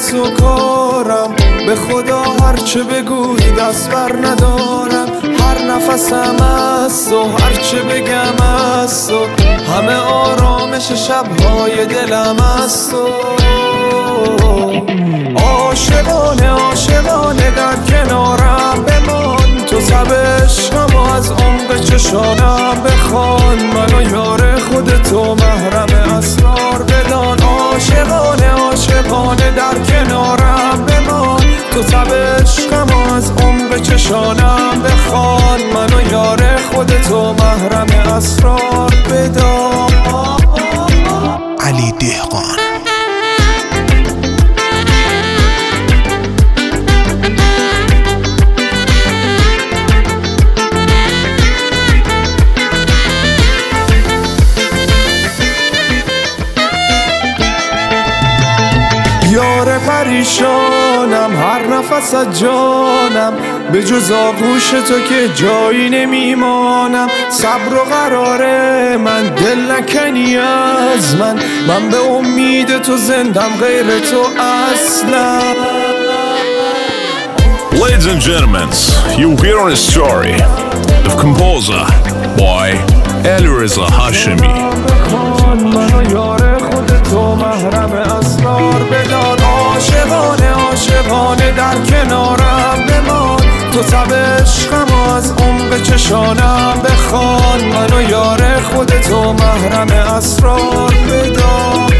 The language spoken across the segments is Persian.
کس و کارم، به خدا هرچه بگویی دست بر ندارم. هر نفسم است و هرچه بگم است و همه آرامش شبهای دلم است و عاشقانه عاشقانه در کنارم بمان. تو سب عشقم و از عمق چشانم بخوان، منو یار خودتو محرم اسرار بدان. عاشقانه عاشقانه در کنارم بمان، تو سب عشقم و از عمق چشانم بخوان، منو یار خودتو محرم اسرار بدان. علی دهقان. یار پریشانم هر نفس از جانم، به جز آغوش تو که جایی نمیمانم. صبر و قراره من دل نکنی از من به امید تو زندم غیر تو اصلا. Ladies and gentlemen, you hear a story of composer by Alireza Hashemi. منو یار خودتو محرم اسرار بدان. عاشقانه عاشقانه در کنارم بمان، تو سب عشقم و از عمق چشانم بخوان، منو یار خودتو محرم اسرار بدان.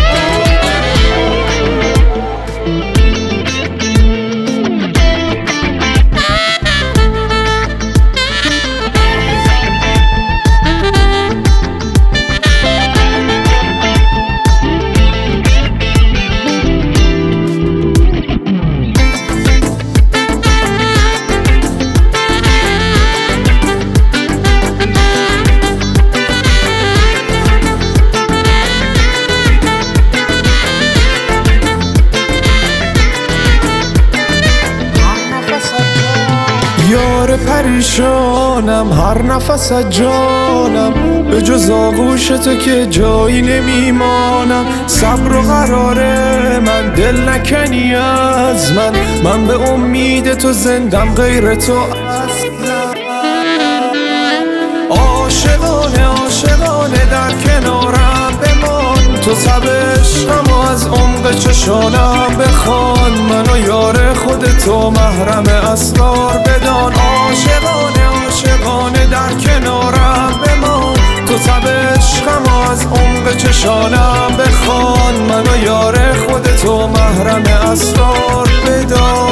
یار پریشانم هر نفس از جانم، به جز آغوش تو که جایی نمیمانم. صبر و قراره من دل نکنی از من به امید تو زندم غیر تو اصلا. عاشقانه عاشقانه در کنارم بمان، تو سب عشقم و از عمق چشانم بخوان، منو یار خودتو محرم اسرار بدان. عاشقانه عاشقانه در کنارم بمان، تو سب عشقم و از عمق چشانم بخوان، منو یار خودتو محرم اسرار بدان.